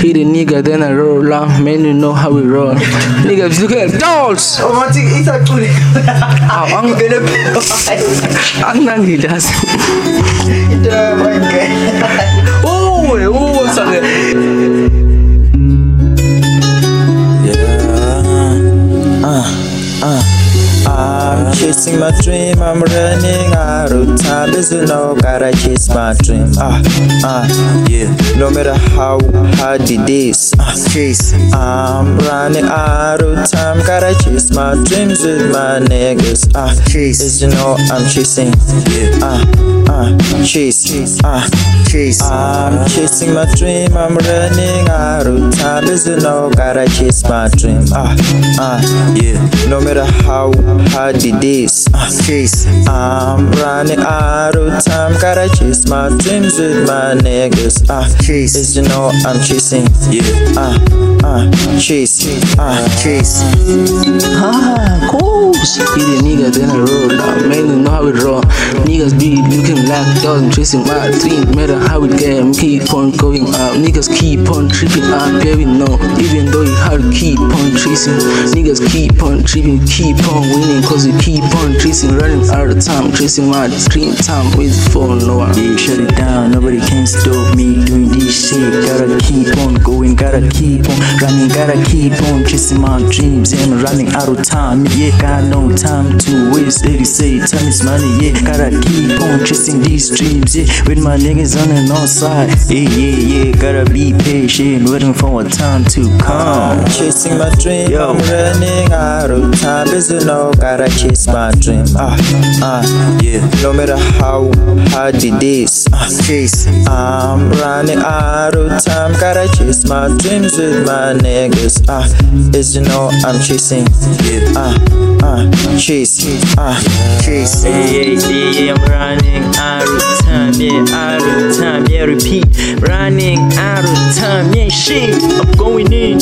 Hit a nigga, then I roll out. Man, you know how we roll. Niggas look at dolls. Ang nangilas. Oh, sakit. I'm chasing my dream, I'm running out of time. There's no gotta chase my dream. Yeah. No matter how hard it is, chase. I'm running out of time, gotta chase my dreams with my niggas. Chase. As you know, I'm chasing. Yeah. Chase. Chase. I'm chasing my dream, I'm running out of time. There's no gotta chase my dream. Yeah. No matter how hard it is, chase. I'm running out of time, gotta chase my dreams with my niggas. Chase. As you know, I'm chasing. Yeah. Chase. Chase. Cool. Hit a nigga, then I roll out. Man, you know how we roll. Niggas be looking like dogs, chasing my dream. Matter how it get, keep on going up. Niggas keep on tripping up, yeah we know. Even though you hard, keep on chasing. Niggas keep on tripping, keep on winning, cause you keep on chasing. Running out of time, chasing my dream time with for no one. Yeah, shut it down, nobody can stop me doing this shit. Gotta keep on going, gotta keep on running, gotta keep on chasing my dreams. And I'm running out of time, yeah, got no time to waste. They say time is money, yeah, gotta keep on chasing these dreams, yeah, with my niggas on the north side. Yeah, gotta be patient, waiting for a time to come. Chasing my dream, I'm running out of time. There's no gotta chase my dream. Yeah. No matter how hard it is, chase. I'm running out of time, gotta chase my dreams with my niggas. As you know, I'm chasing. Yeah. Chase. Chase. Yeah, I'm running out of time. Yeah, out of time. Yeah, repeat. Running out of time. Yeah, shit. I'm going in.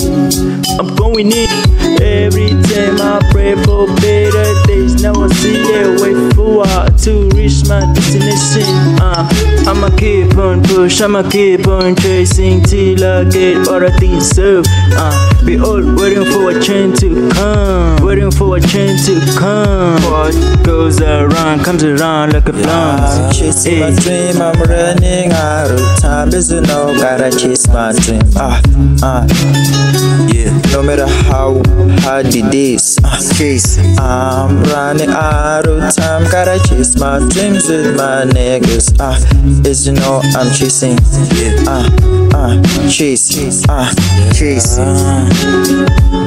Every time I pray for better days. Now I see a way forward to reach my destination. I'ma keep on push, I'ma keep on chasing till I get what I deserve. We all waiting for a change to come, waiting for a change to come. What goes around comes around like a plant. Chasing my dream, I'm running out of time. There's no gotta chase my dream. Yeah. No matter how hard it is, chase. I'm running out of time, gotta chase my dreams with my niggas. As you know, I'm chasing. Yeah. Chase. Chase.